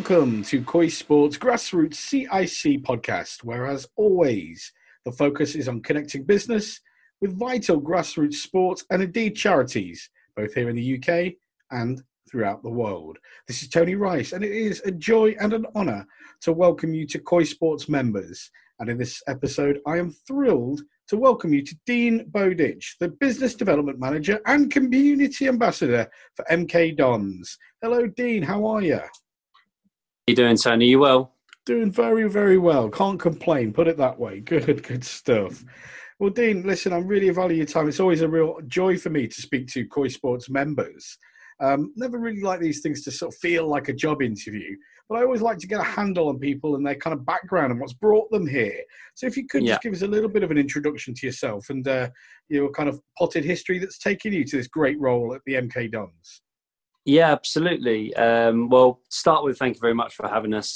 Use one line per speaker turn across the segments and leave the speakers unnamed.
Welcome to Koi Sports Grassroots CIC podcast, where, as always, the focus is on connecting business with vital grassroots sports and indeed charities, both here in the UK and throughout the world. This is Tony Rice, and it is a joy and an honour to welcome you to Koi Sports members. And in this episode, I am thrilled to welcome you to Dean Bowditch, the Business Development Manager and Community Ambassador for MK Dons. Hello, Dean. How are you?
How you doing, Tony? You well?
Doing very, very well. Can't complain. Put it that way. Good stuff. Well, Dean, listen, I really value your time. It's always a real joy for me to speak to Koi Sports members. Never really like these things to sort of feel like a job interview, but I always like to get a handle on people and their kind of background and what's brought them here. So if you could just give us a little bit of an introduction to yourself and your kind of potted history that's taken you to this great role at the MK Dons.
Yeah, absolutely. Well, start with thank you very much for having us.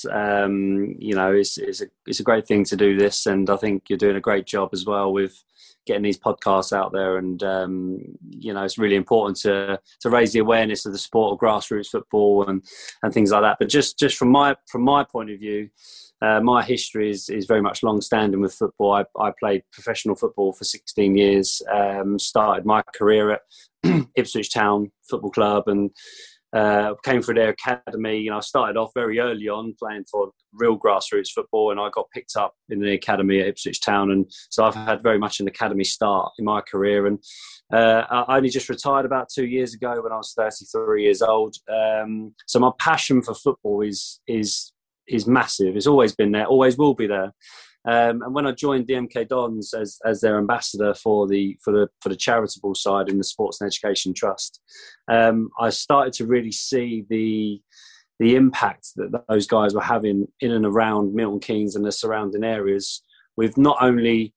It's a great thing to do this, and I think you're doing a great job as well with getting these podcasts out there. And it's really important to raise the awareness of the sport of grassroots football and things like that. But just from my point of view, my history is very much long-standing with football. I played professional football for 16 years. Started my career at Ipswich Town Football Club and came through their academy. I started off very early on playing for real grassroots football, and I got picked up in the academy at Ipswich Town. And so I've had very much an academy start in my career. And I only just retired about 2 years ago when I was 33 years old. So my passion for football is massive. It's always been there, always will be there. And when I joined the MK Dons as their ambassador for the charitable side in the Sports and Education Trust, I started to really see the impact that those guys were having in and around Milton Keynes and the surrounding areas, with not only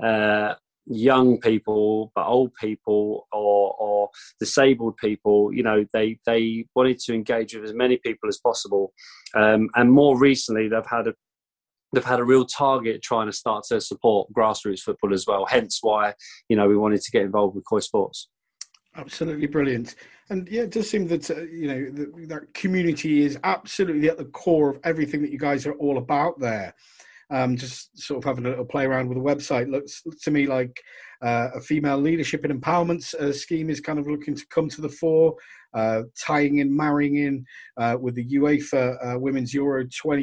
young people but old people or disabled people. They wanted to engage with as many people as possible, and more recently they've had a real target trying to start to support grassroots football as well. Hence why, we wanted to get involved with Koi Sports. Absolutely brilliant.
And yeah, it does seem that, that community is absolutely at the core of everything that you guys are all about there. Just sort of having a little play around with the website looks to me like a female leadership and empowerment scheme is kind of looking to come to the fore, marrying in with the UEFA Women's Euro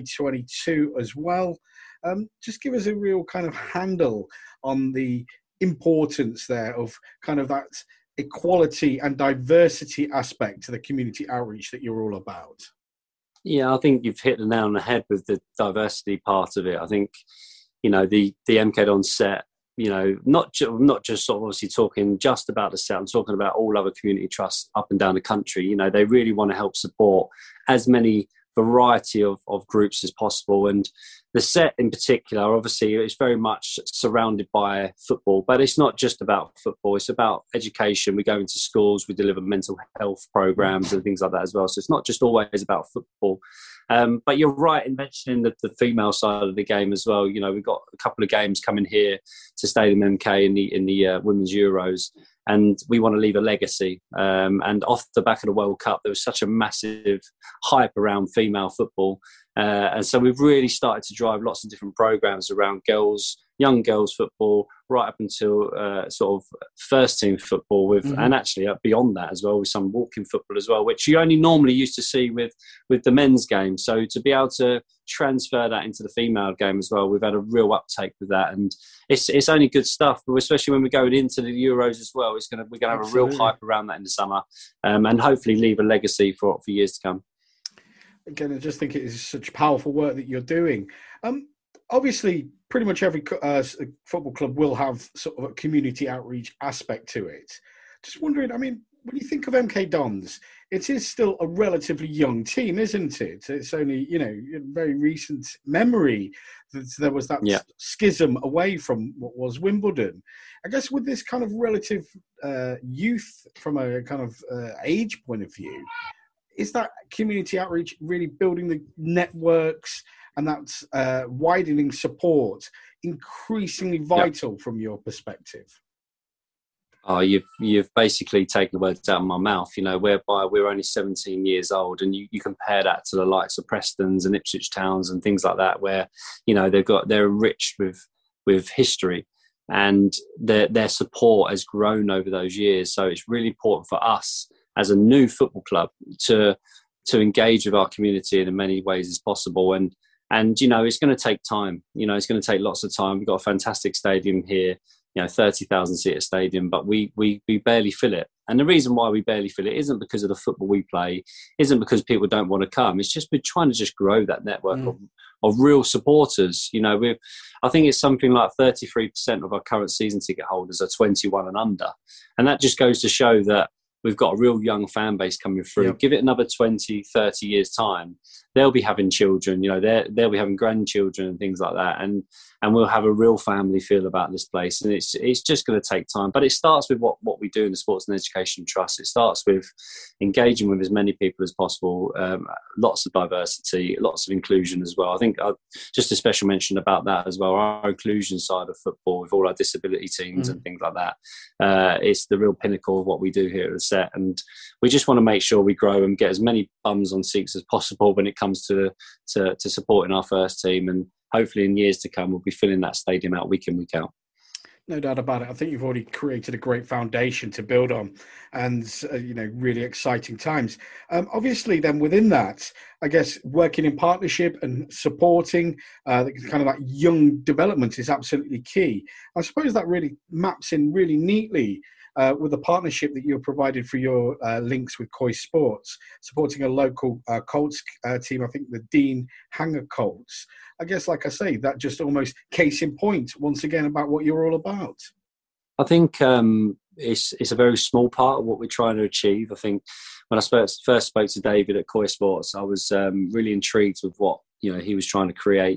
2022 as well. Just give us a real kind of handle on the importance there of kind of that equality and diversity aspect to the community outreach that you're all about.
Yeah, I think you've hit the nail on the head with the diversity part of it. I think, the MK Dons set, not just sort of obviously talking just about the set, I'm talking about all other community trusts up and down the country. They really want to help support as many variety of groups as possible. And the set in particular, obviously, it's very much surrounded by football, but it's not just about football. It's about education. We go into schools, we deliver mental health programs and things like that as well. So it's not just always about football. But you're right in mentioning the female side of the game as well. We've got a couple of games coming here to Stadium MK in the Women's Euros, and we want to leave a legacy. And off the back of the World Cup, there was such a massive hype around female football. And so we've really started to drive lots of different programs around young girls football, right up until sort of first team football and actually beyond that as well, with some walking football as well, which you only normally used to see with the men's game. So to be able to transfer that into the female game as well, we've had a real uptake with that, and it's only good stuff. But especially when we're going into the Euros as well, we're gonna have a real hype around that in the summer, and hopefully leave a legacy for years to come.
Again, I just think it is such powerful work that you're doing. Obviously, pretty much every football club will have sort of a community outreach aspect to it. Just wondering, when you think of MK Dons, it is still a relatively young team, isn't it? It's only, very recent memory that there was that schism away from what was Wimbledon. I guess with this kind of relative youth from a kind of age point of view, is that community outreach really building the networks and that's widening support increasingly vital from your perspective?
Oh, you've basically taken the words out of my mouth, whereby we're only 17 years old, and you compare that to the likes of Preston's and Ipswich Towns and things like that, where, they're enriched with history, and their support has grown over those years. So it's really important for us as a new football club to engage with our community in as many ways as possible. And it's going to take time. It's going to take lots of time. We've got a fantastic stadium here, 30,000 seater stadium, but we barely fill it. And the reason why we barely fill it isn't because of the football we play, isn't because people don't want to come. It's just we're trying to just grow that network of real supporters. I think it's something like 33% of our current season ticket holders are 21 and under. And that just goes to show that we've got a real young fan base coming through. Yep. Give it another 20, 30 years' time, they'll be having children, they'll be having grandchildren and things like that. And we'll have a real family feel about this place. And it's just going to take time. But it starts with what we do in the Sports and Education Trust. It starts with engaging with as many people as possible, lots of diversity, lots of inclusion as well. I think just a special mention about that as well, our inclusion side of football with all our disability teams and things like that. It's the real pinnacle of what we do here at the Set. And we just want to make sure we grow and get as many bums on seats as possible when it comes to supporting our first team. And hopefully in years to come, we'll be filling that stadium out week in, week out.
No doubt about it. I think you've already created a great foundation to build on, and really exciting times. Obviously, then within that, I guess working in partnership and supporting kind of that young development is absolutely key. I suppose that really maps in really neatly with the partnership that you're provided for your links with Coy Sports, supporting a local Colts team, I think the Dean Hanger Colts. I guess, like I say, that just almost case in point, once again, about what you're all about.
I think it's a very small part of what we're trying to achieve. I think when I first spoke to David at Coy Sports, I was really intrigued with what he was trying to create.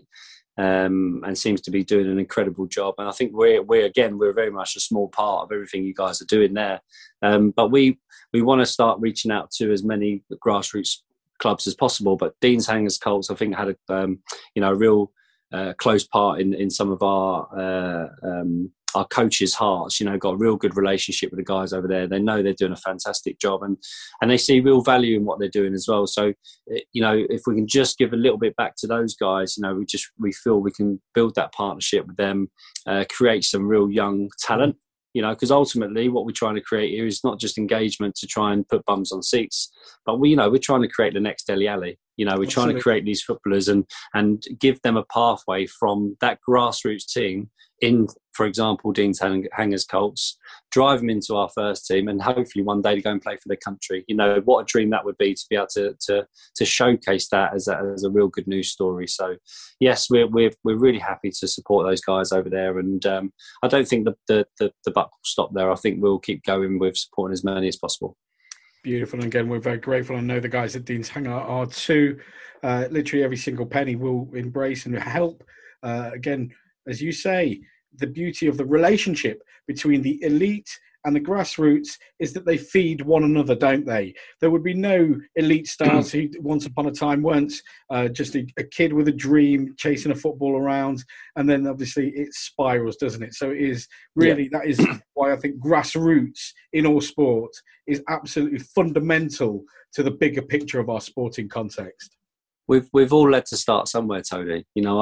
And seems to be doing an incredible job. And I think we're very much a small part of everything you guys are doing there. But we want to start reaching out to as many grassroots clubs as possible. But Dean's Hangers Colts, I think, had a real close part in some of our coaches' hearts. Got a real good relationship with the guys over there. They know they're doing a fantastic job, and they see real value in what they're doing as well. So, if we can just give a little bit back to those guys, we feel we can build that partnership with them, create some real young talent. Because ultimately what we're trying to create here is not just engagement to try and put bums on seats, but we're trying to create the next Dele Alli. We're Absolutely. Trying to create these footballers and give them a pathway from that grassroots team in, for example, Dean's Hangers Colts, drive them into our first team, and hopefully one day to go and play for their country. What a dream that would be to be able to showcase that as a real good news story. So, yes, we're really happy to support those guys over there, and I don't think the buck will stop there. I think we'll keep going with supporting as many as possible.
Beautiful. And again, we're very grateful. I know the guys at Dean's Hanger are too. Literally every single penny will embrace and help. Again, as you say, the beauty of the relationship between the elite and the grassroots is that they feed one another, don't they? There would be no elite stars who once upon a time weren't just a kid with a dream chasing a football around, and then obviously it spirals, doesn't it? So it is really, that is why I think grassroots in all sport is absolutely fundamental to the bigger picture of our sporting context.
We've all had to start somewhere, Tony.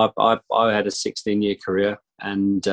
I had a 16-year career, and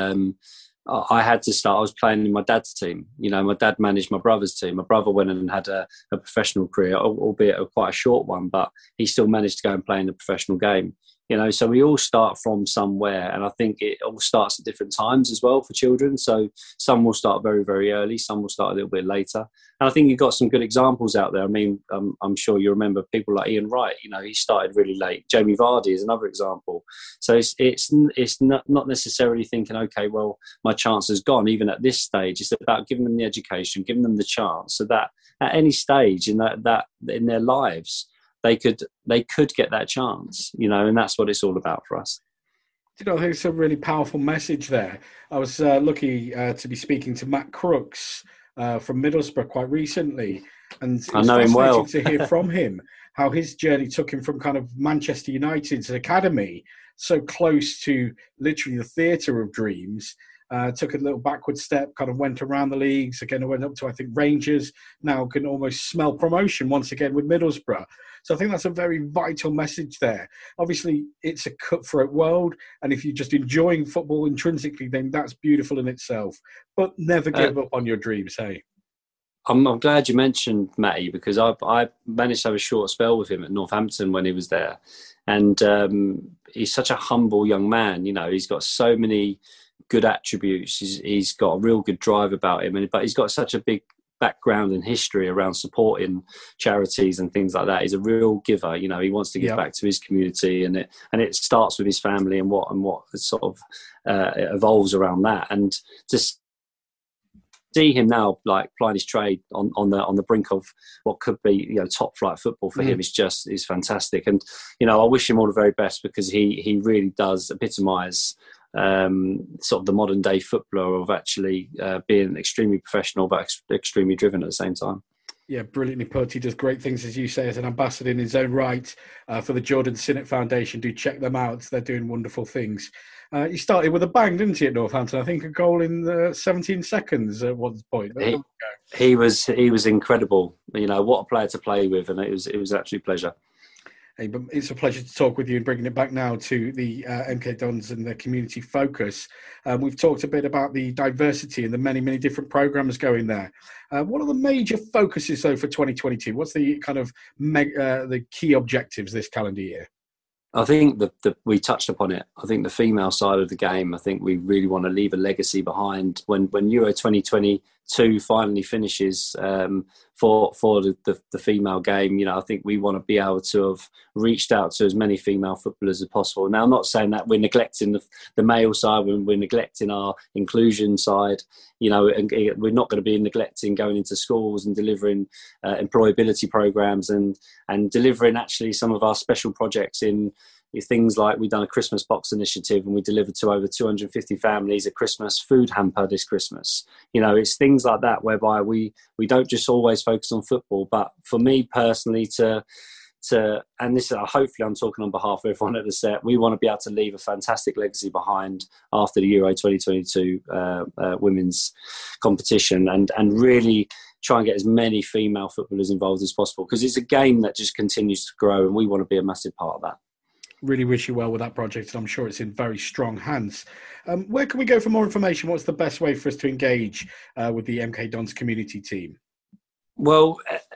I had to start. I was playing in my dad's team. My dad managed my brother's team. My brother went and had a professional career, albeit quite a short one, but he still managed to go and play in the professional game. So we all start from somewhere, and I think it all starts at different times as well for children. So some will start very, very early, some will start a little bit later. And I think you've got some good examples out there. I mean, I'm sure you remember people like Ian Wright. He started really late. Jamie Vardy is another example. So it's not necessarily thinking, okay, well, my chance is gone. Even at this stage, it's about giving them the education, giving them the chance, so that at any stage in that in their lives, they could get that chance, and that's what it's all about for us.
I think it's a really powerful message there. I was lucky to be speaking to Matt Crooks from Middlesbrough quite recently, and it was
I know him well.
to hear from him how his journey took him from kind of Manchester United's academy, so close to literally the theatre of dreams, took a little backward step, kind of went around the leagues. Again, I went up to, I think, Rangers, now can almost smell promotion once again with Middlesbrough. So I think that's a very vital message there. Obviously, it's a cutthroat world, and if you're just enjoying football intrinsically, then that's beautiful in itself. But never give up on your dreams, hey?
I'm glad you mentioned Matty, because I managed to have a short spell with him at Northampton when he was there. And he's such a humble young man. You know, he's got so many good attributes. He's got a real good drive about him, but he's got such a big background and history around supporting charities and things like that. He's a real giver. You know, he wants to give back to his community, and it starts with his family and what sort of evolves around that. And just see him now, like, plying his trade on the brink of what could be, you know, top flight football for him is fantastic. And, you know, I wish him all the very best, because he really does epitomise sort of the modern day footballer of actually being extremely professional but extremely driven at the same time.
Yeah, brilliantly put. He does great things, as you say, as an ambassador in his own right for the Jordan Sinnott Foundation. Do check them out. They're doing wonderful things. He started with a bang, didn't he, at Northampton? I think a goal in 17 seconds at one point.
He was incredible. You know, what a player to play with, and it was an absolute pleasure.
Hey, but it's a pleasure to talk with you, and bringing it back now to the MK Dons and the community focus. We've talked a bit about the diversity and the many, many different programs going there. What are the major focuses, though, for 2022? What's the kind of the key objectives this calendar year?
I think we touched upon it. I think the female side of the game, I think we really want to leave a legacy behind when Euro 2022 finally finishes for the female game. You know, I think we want to be able to have reached out to as many female footballers as possible. Now, I'm not saying that we're neglecting the male side, when we're neglecting our inclusion side. You know, and we're not going to be neglecting going into schools and delivering employability programs and delivering actually some of our special projects in things like we've done a Christmas box initiative, and we delivered to over 250 families a Christmas food hamper this Christmas. You know, it's things like that whereby we don't just always focus on football. But for me personally, and this is hopefully I'm talking on behalf of everyone at the set, we want to be able to leave a fantastic legacy behind after the Euro 2022 women's competition, and really try and get as many female footballers involved as possible, because it's a game that just continues to grow, and we want to be a massive part of that.
Really wish you well with that project, and I'm sure it's in very strong hands. Where can we go for more information? What's the best way for us to engage with the MK Dons community team?
Well,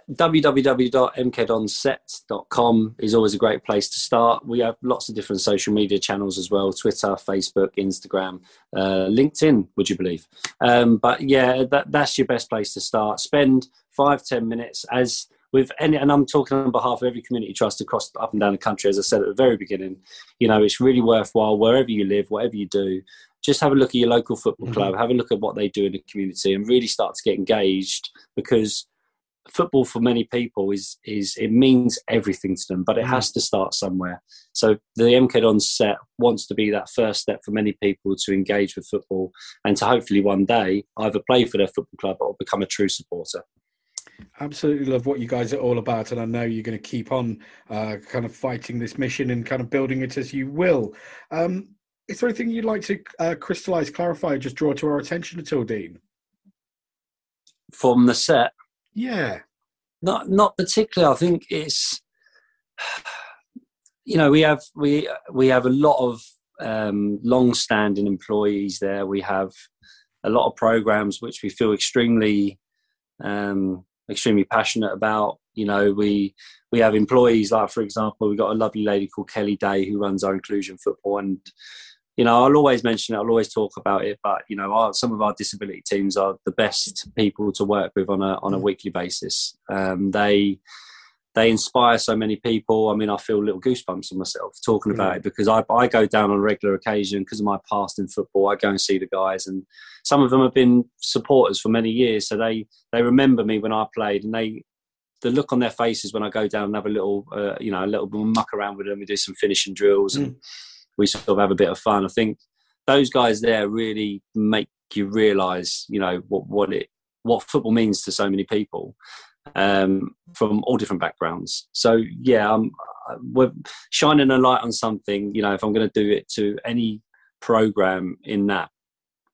www.mkdonset.com is always a great place to start. We have lots of different social media channels as well: Twitter, Facebook, Instagram, LinkedIn, would you believe? But yeah, that's your best place to start. Spend 5-10 minutes as with any, and I'm talking on behalf of every community trust across up and down the country. As I said at the very beginning, you know, it's really worthwhile wherever you live, whatever you do. Just have a look at your local football club, have a look at what they do in the community, and really start to get engaged, because football for many people is it means everything to them, but it has to start somewhere. So the MK Dons set wants to be that first step for many people to engage with football, and to hopefully one day either play for their football club or become a true supporter.
Absolutely love what you guys are all about, and I know you're going to keep on kind of fighting this mission and kind of building it as you will. Is there anything you'd like to crystallise, clarify, just draw to our attention at all, Dean?
From the set?
Yeah.
Not particularly. I think it's, you know, we have a lot of long-standing employees there. We have a lot of programs which we feel extremely passionate about. You know, we have employees like, for example, we've got a lovely lady called Kelly Day who runs our inclusion football, and you know, I'll always mention it, I'll always talk about it, but you know, some of our disability teams are the best people to work with on a weekly basis. They inspire so many people. I mean, I feel little goosebumps on myself talking about it, because I go down on a regular occasion because of my past in football. I go and see the guys, and some of them have been supporters for many years, so they remember me when I played, and the look on their faces when I go down and have a little muck around with them. We do some finishing drills and we sort of have a bit of fun. I think those guys there really make you realise, you know, what football means to so many people from all different backgrounds. So yeah, we're shining a light on something. You know, if I'm going to do it to any program in that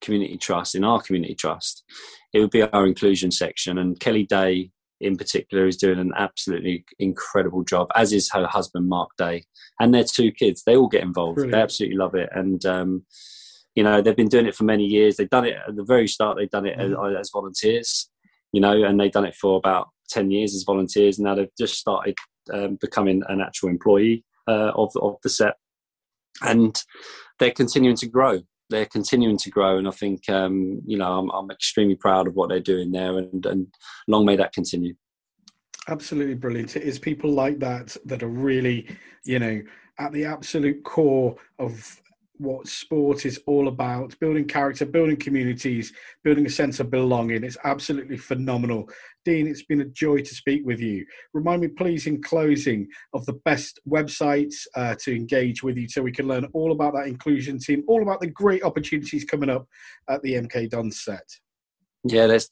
community trust, in our community trust, it would be our inclusion section. And Kelly Day in particular is doing an absolutely incredible job, as is her husband, Mark Day, and their 2 kids. They all get involved. Brilliant. They absolutely love it. And, they've been doing it for many years. They've done it at the very start. They've done it as volunteers, and they've done it for about 10 years as volunteers. Now they've just started becoming an actual employee of the set. And they're continuing to grow. And I think, I'm extremely proud of what they're doing there, and long may that continue.
Absolutely brilliant. It is people like that are really, at the absolute core of what sport is all about: building character, building communities, building a sense of belonging. It's absolutely phenomenal. Dean, it's been a joy to speak with you. Remind me, please, in closing, of the best websites to engage with you, so we can learn all about that inclusion team, all about the great opportunities coming up at the MK Dons set.
Yeah, that's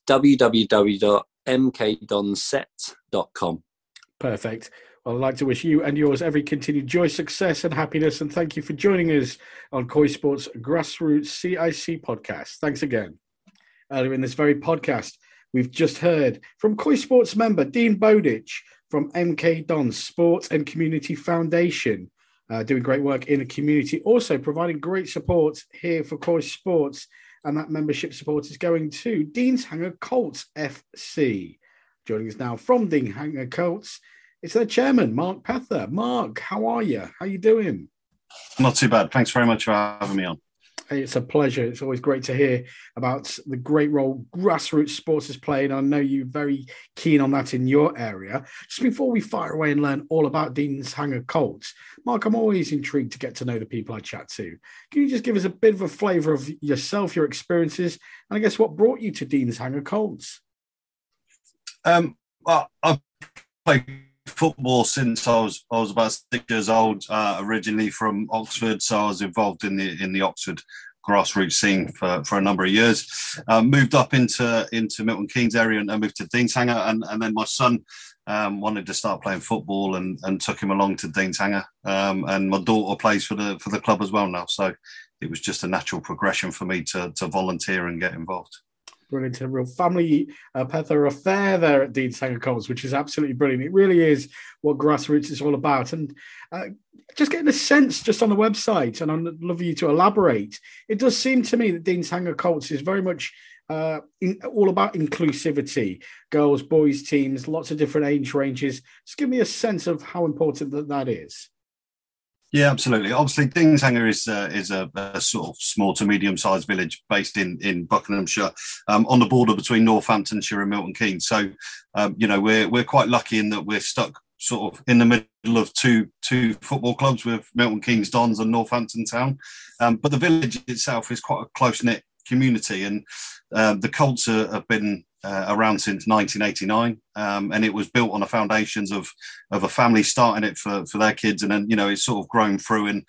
www.mkdonset.com.
Perfect. Well, I'd like to wish you and yours every continued joy, success and happiness. And thank you for joining us on Koi Sports Grassroots CIC podcast. Thanks again. Earlier in this very podcast, we've just heard from Koi Sports member Dean Bowditch from MK Dons Sport and Community Foundation, doing great work in the community, also providing great support here for Koi Sports. And that membership support is going to Deanshanger Colts FC. Joining us now from Deanshanger Colts, it's their chairman, Mark Pether. Mark, how are you? How are you doing?
Not too bad. Thanks very much for having me on.
Hey, it's a pleasure. It's always great to hear about the great role grassroots sports is playing. I know you're very keen on that in your area. Just before we fire away and learn all about Deanshanger Colts, Mark, I'm always intrigued to get to know the people I chat to. Can you just give us a bit of a flavour of yourself, your experiences, and I guess what brought you to Deanshanger Colts?
Well, I've played football since I was about 6 years old, originally from Oxford, so I was involved in the Oxford grassroots scene for a number of years. Moved up into Milton Keynes area and moved to Deanshanger, and then my son wanted to start playing football and took him along to Deanshanger, and my daughter plays for the club as well now, so it was just a natural progression for me to volunteer and get involved.
Brilliant. A real family Pether affair there at Deanshanger Colts, which is absolutely brilliant. It really is what grassroots is all about. And just getting a sense just on the website, and I'd love you to elaborate, it does seem to me that Deanshanger Colts is very much all about inclusivity, girls, boys teams, lots of different age ranges. Just give me a sense of how important that is.
Yeah, absolutely. Obviously, Deanshanger is a sort of small to medium-sized village based in Buckinghamshire, on the border between Northamptonshire and Milton Keynes. So, we're quite lucky in that we're stuck sort of in the middle of two football clubs with Milton Keynes Dons and Northampton Town. But the village itself is quite a close-knit community, and the Colts have been around since 1989, and it was built on the foundations of a family starting it for their kids, and then it's sort of grown through. And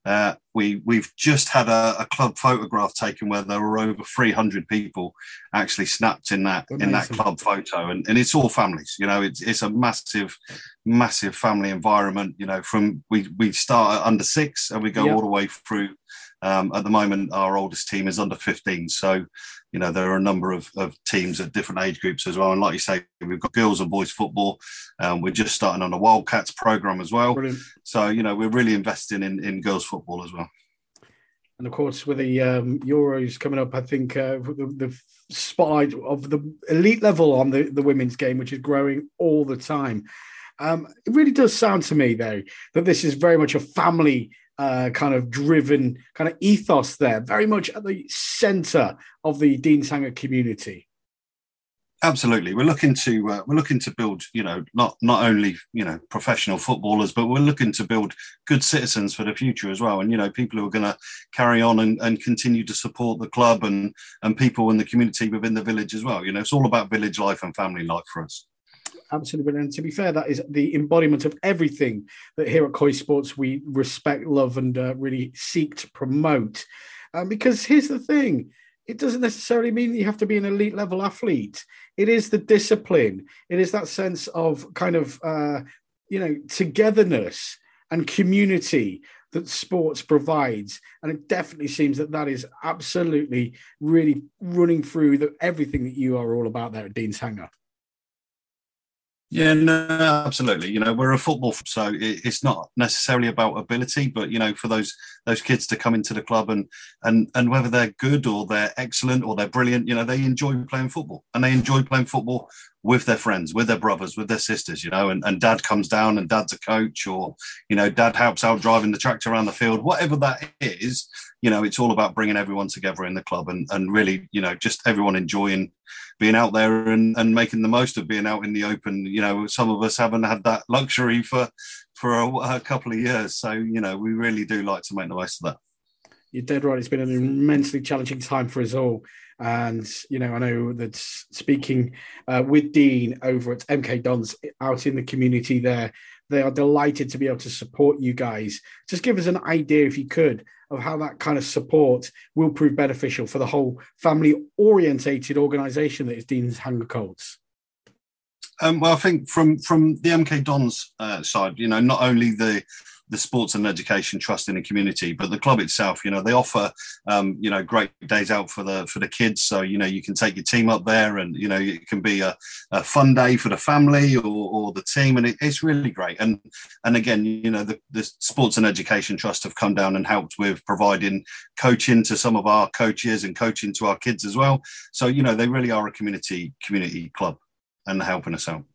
we've just had a club photograph taken where there were over 300 people actually snapped in that club photo, and it's all families. It's a massive family environment. From we start at under 6 and we go all the way through. At the moment, our oldest team is under 15. So, there are a number of teams at different age groups as well. And like you say, we've got girls and boys football. We're just starting on a Wildcats program as well. Brilliant. So, we're really investing in girls football as well.
And of course, with the Euros coming up, I think the spotlight of the elite level on the women's game, which is growing all the time. It really does sound to me, though, that this is very much a family kind of driven kind of ethos there, very much at the centre of the Deanshanger community.
Absolutely, we're looking to build, not only professional footballers, but we're looking to build good citizens for the future as well, and people who are going to carry on and continue to support the club and people in the community within the village as well. It's all about village life and family life for us.
Absolutely. And to be fair, that is the embodiment of everything that here at Koi Sports we respect, love, and really seek to promote. Because here's the thing, it doesn't necessarily mean that you have to be an elite level athlete. It is the discipline. It is that sense of kind of, togetherness and community that sports provides. And it definitely seems that is absolutely really running through everything that you are all about there at Dean's Hanger.
Yeah, no, absolutely. You know, we're a football, so it's not necessarily about ability, but you know, for those kids to come into the club and whether they're good or they're excellent or they're brilliant, you know, they enjoy playing football, and they enjoy playing football with their friends, with their brothers, with their sisters. You know, and dad comes down and dad's a coach, or you know, dad helps out driving the tractor around the field, whatever that is. You know, it's all about bringing everyone together in the club and really, you know, just everyone enjoying being out there and making the most of being out in the open. You know, some of us haven't had that luxury for a couple of years. So, you know, we really do like to make the most of that.
You're dead right. It's been an immensely challenging time for us all. And, you know, I know that speaking with Dean over at MK Dons out in the community there, they are delighted to be able to support you guys. Just give us an idea, if you could, of how that kind of support will prove beneficial for the whole family-orientated organisation that is Dean's Hanger Colts.
Well, I think from the MK Dons side, you know, not only the Sports and Education Trust in the community, but the club itself, you know, they offer, you know, great days out for the kids. So, you know, you can take your team up there and, you know, it can be a fun day for the family or the team. And it's really great. And again, you know, the Sports and Education Trust have come down and helped with providing coaching to some of our coaches and coaching to our kids as well. So, you know, they really are a community club and helping us out.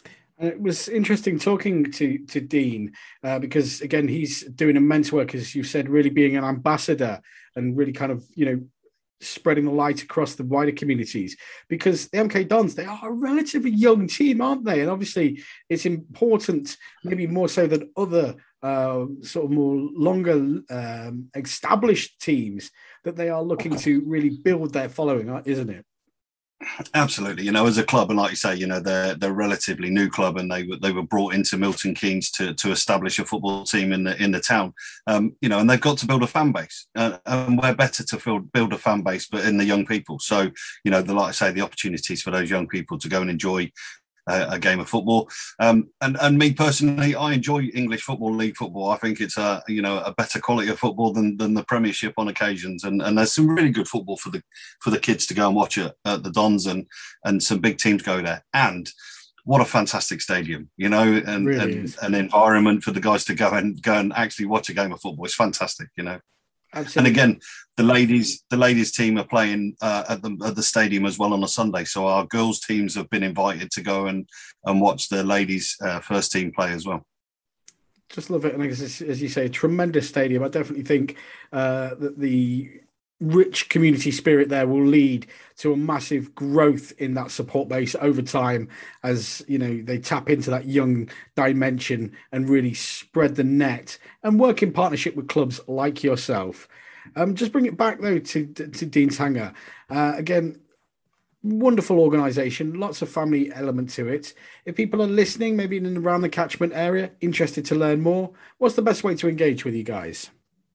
It was interesting talking to Dean because, again, he's doing immense work, as you said, really being an ambassador and really kind of, you know, spreading the light across the wider communities, because the MK Dons, they are a relatively young team, aren't they? And obviously it's important, maybe more so than other sort of more longer established teams, that they are looking to really build their following, isn't it?
Absolutely. You know, as a club, and like you say, you know, they're a relatively new club, and they were brought into Milton Keynes to establish a football team in the town. You know, and they've got to build a fan base, and we're better to build a fan base, but in the young people. So, you know, like I say, the opportunities for those young people to go and enjoy a game of football. And me personally, I enjoy English football, league football. I think it's a better quality of football than the Premiership on occasions. And there's some really good football for the kids to go and watch at the Dons, and some big teams go there. And what a fantastic stadium, you know, and an environment for the guys to go and actually watch a game of football. It's fantastic, you know. Absolutely. And again, the ladies team are playing at the stadium as well on a Sunday. So our girls teams have been invited to go and watch the ladies first team play as well.
Just love it. And as you say, a tremendous stadium. I definitely think that the rich community spirit there will lead to a massive growth in that support base over time, as you know, they tap into that young dimension and really spread the net and work in partnership with clubs like yourself. Just bring it back though to Dean's Hanger. Again, wonderful organisation, lots of family element to it. If people are listening, maybe in and around the catchment area, interested to learn more, what's the best way to engage with you guys?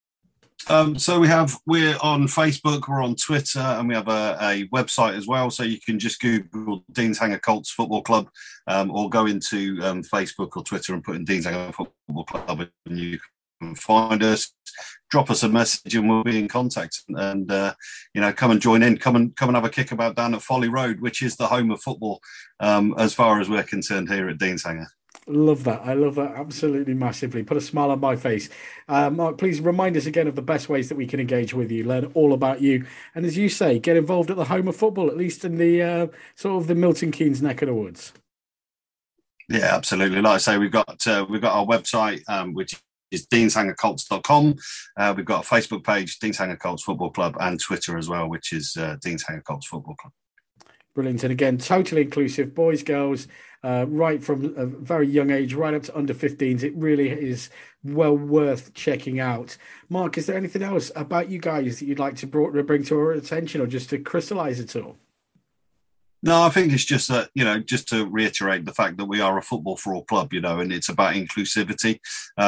So we're on Facebook, we're on Twitter, and we have a website as well. So you can just Google Dean's Hanger Colts Football Club, or go into Facebook or Twitter and put in Dean's Hanger Football Club, and you can find us. Drop us a message, and we'll be in contact. And you know, come and join in. Come and have a kickabout down at Folly Road, which is the home of football, as far as we're concerned here at Dean's Hanger.
Love that. I love that absolutely massively. Put a smile on my face. Mark, please remind us again of the best ways that we can engage with you, learn all about you, and as you say, get involved at the home of football, at least in the sort of the Milton Keynes neck of the woods.
Yeah, absolutely. Like I say, we've got our website, which is deanshangercolts.com. We've got a Facebook page, Dean's Hanger Colts Football Club, and Twitter as well, which is Dean's Hanger Colts Football Club. Brilliant.
And again, totally inclusive, boys, girls, right from a very young age, right up to under 15s. It really is well worth checking out. Mark, is there anything else about you guys that you'd like to bring to our attention, or just to crystallise it all?
No, I think it's just that, you know, just to reiterate the fact that we are a football for all club, you know, and it's about inclusivity.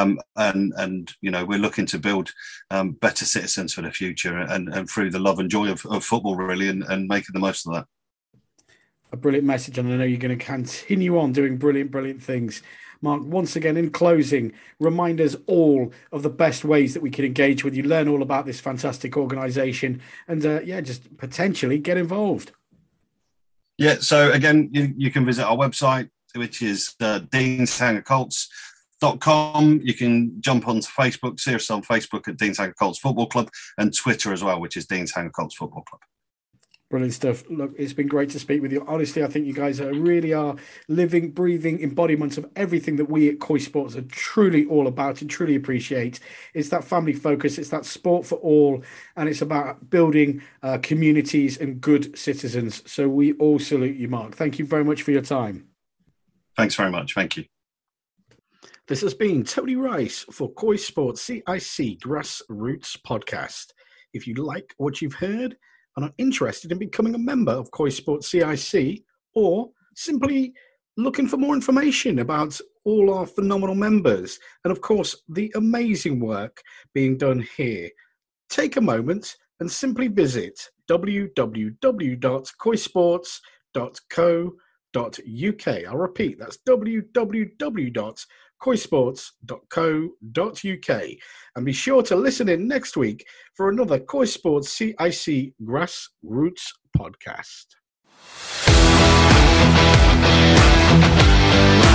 And you know, we're looking to build better citizens for the future, and through the love and joy of football, really, and making the most of that.
A brilliant message, and I know you're going to continue on doing brilliant things. Mark, once again, in closing, remind us all of the best ways that we can engage with you, learn all about this fantastic organisation, and just potentially get involved.
Yeah, so again, you can visit our website, which is deanshangercolts.com. You can jump onto Facebook, see us on Facebook at Deans Hanger Colts Football Club, and Twitter as well, which is Deans Hanger Colts Football Club.
Brilliant stuff. Look, it's been great to speak with you. Honestly, I think you guys really are living, breathing embodiments of everything that we at Koi Sports are truly all about and truly appreciate. It's that family focus, it's that sport for all, and it's about building communities and good citizens. So we all salute you, Mark. Thank you very much for your time.
Thanks very much. Thank you.
This has been Tony Rice for Koi Sports CIC Grassroots Podcast. If you like what you've heard and are interested in becoming a member of Koi Sports CIC, or simply looking for more information about all our phenomenal members and, of course, the amazing work being done here, take a moment and simply visit www.koisports.co.uk. I'll repeat, that's www.koisports.co.uk. And be sure to listen in next week for another Koi Sports CIC Grassroots podcast.